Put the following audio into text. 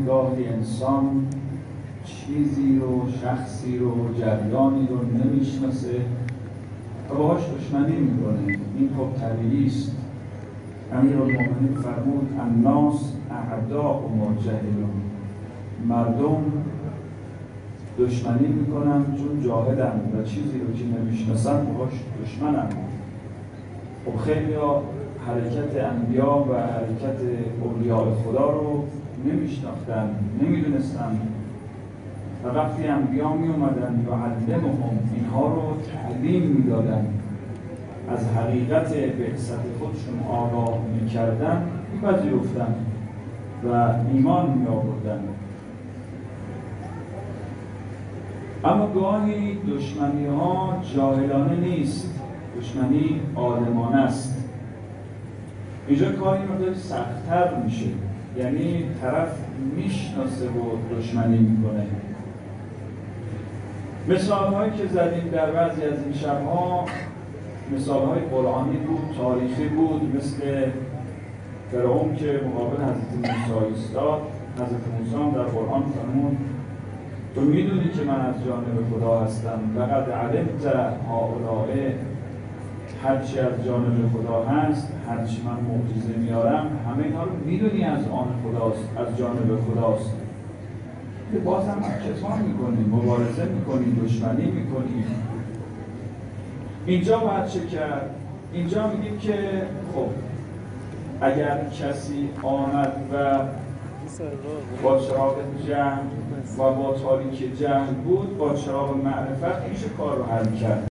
گاهی انسان چیزی رو، شخصی رو، جریانی رو نمیشناسه و باهاش دشمنی میکنه. این خب طبیعی است. امیرالمومنین فرمود الناس اعداء ما جهلون، مردم دشمنی میکنن چون جاهلن و چیزی رو که نمیشناسن باهاش دشمنن. خب خیلی ها حرکت انبیا و حرکت اولیاء خدا رو نمیشناختن، نمیدونستن و وقتی انبیا می اومدن یعلمهم، اینها رو تعلیم میدادن، از حقیقت بعثت خودشون آگاه میکردن، میپذیرفتن و ایمان می آوردن. اما گاهی دشمنی ها جاهلانه نیست، دشمنی عالمانه است. اینجا کاری مقداری سخت‌تر میشه، یعنی طرف میشناسه و دشمنی میکنه. مثال‌هایی که زدیم در بعضی از این شب‌ها مثال‌های قرآنی بود، تاریخی بود، مثل فرعون که مقابل حضرت موسی ایستاد. حضرت موسی هم در قرآن فرمود تو میدونی که من از جانب خدا هستم، لقد علمت هؤلاء، هرچی از جانب خدا هست، هرچی من معجزه میارم، همه اینها رو میدونی از آن خداست، از جانب خداست. که باز هم کتمان میکنی، مبارزه میکنی، دشمنی میکنی. اینجا باید چه کرد؟ اینجا میگیم که خب اگر کسی آمد و با چراغ جهل و با تاریکی جهل بود، با چراغ معرفت میشه کار رو حل کرد.